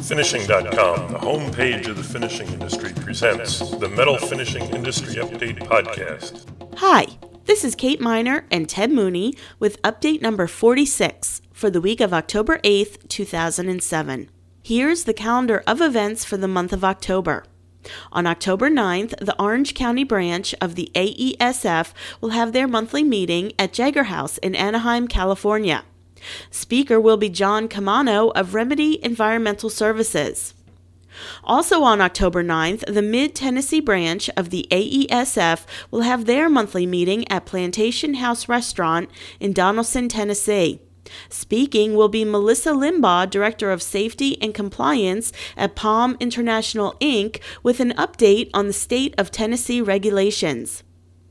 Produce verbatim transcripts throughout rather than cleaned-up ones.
Finishing dot com, the homepage of the finishing industry, presents the Metal Finishing Industry Update Podcast. Hi, this is Kate Miner and Ted Mooney with update number forty-six for the week of October eighth, two thousand seven. Here's the calendar of events for the month of October. On October ninth, the Orange County branch of the A E S F will have their monthly meeting at Jagger House in Anaheim, California. Speaker will be John Camano of Remedy Environmental Services. Also on October ninth, the Mid-Tennessee branch of the A E S F will have their monthly meeting at Plantation House Restaurant in Donelson, Tennessee. Speaking will be Melissa Limbaugh, Director of Safety and Compliance at Palm International, Incorporated, with an update on the state of Tennessee regulations.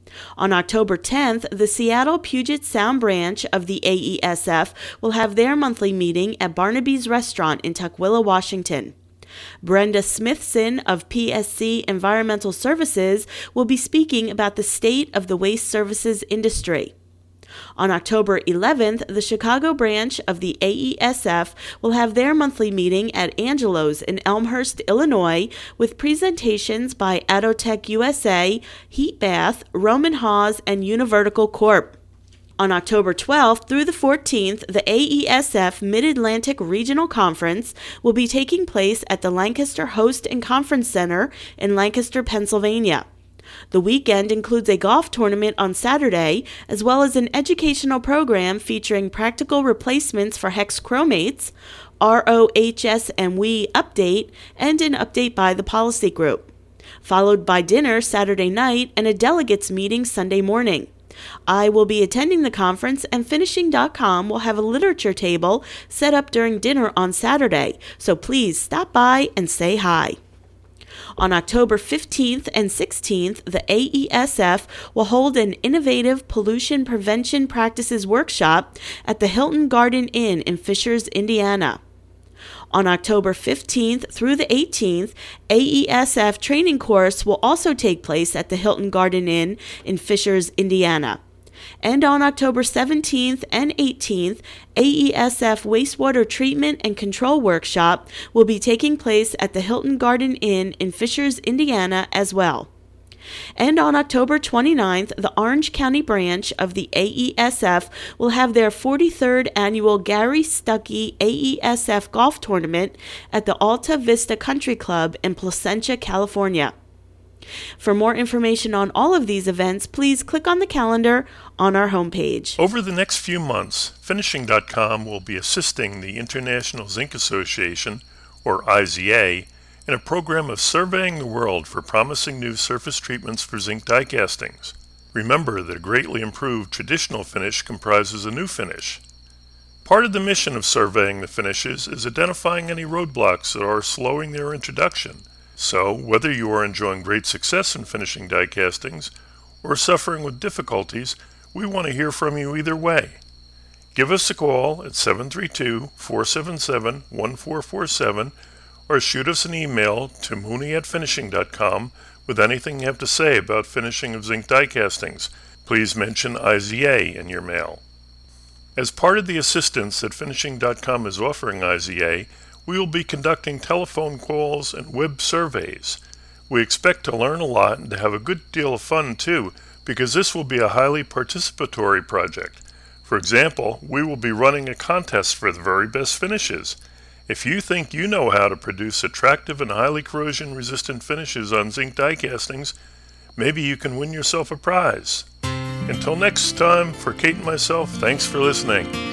On October tenth, the Seattle Puget Sound branch of the A E S F will have their monthly meeting at Barnaby's Restaurant in Tukwila, Washington. Brenda Smithson of P S C Environmental Services will be speaking about the state of the waste services industry. On October eleventh, the Chicago branch of the A E S F will have their monthly meeting at Angelo's in Elmhurst, Illinois, with presentations by Atotech U S A, Heat Bath, Roman Haas, and Univertical Corp. On October twelfth through the fourteenth, the A E S F Mid-Atlantic Regional Conference will be taking place at the Lancaster Host and Conference Center in Lancaster, Pennsylvania. The weekend includes a golf tournament on Saturday, as well as an educational program featuring practical replacements for hexchromates, R O H S and W E update, and an update by the policy group. Followed by dinner Saturday night and a delegates meeting Sunday morning. I will be attending the conference, and Finishing dot com will have a literature table set up during dinner on Saturday, so please stop by and say hi. On October fifteenth and sixteenth, the A E S F will hold an Innovative Pollution Prevention Practices Workshop at the Hilton Garden Inn in Fishers, Indiana. On October fifteenth through the eighteenth, A E S F training course will also take place at the Hilton Garden Inn in Fishers, Indiana. And on October seventeenth and eighteenth, A E S F Wastewater Treatment and Control Workshop will be taking place at the Hilton Garden Inn in Fishers, Indiana as well. And on October twenty-ninth, the Orange County branch of the A E S F will have their forty-third annual Gary Stuckey A E S F Golf Tournament at the Alta Vista Country Club in Placentia, California. For more information on all of these events, please click on the calendar on our homepage. Over the next few months, Finishing dot com will be assisting the International Zinc Association, or I Z A, in a program of surveying the world for promising new surface treatments for zinc die castings. Remember that a greatly improved traditional finish comprises a new finish. Part of the mission of surveying the finishes is identifying any roadblocks that are slowing their introduction. So, whether you are enjoying great success in finishing die castings or suffering with difficulties, we want to hear from you either way. Give us a call at seven three two, four seven seven, one four four seven or shoot us an email to mooney at finishing dot com with anything you have to say about finishing of zinc die castings. Please mention I Z A in your mail. As part of the assistance that Finishing dot com is offering I Z A, we will be conducting telephone calls and web surveys. We expect to learn a lot and to have a good deal of fun too, because this will be a highly participatory project. For example, we will be running a contest for the very best finishes. If you think you know how to produce attractive and highly corrosion-resistant finishes on zinc die castings, maybe you can win yourself a prize. Until next time, for Kate and myself, thanks for listening.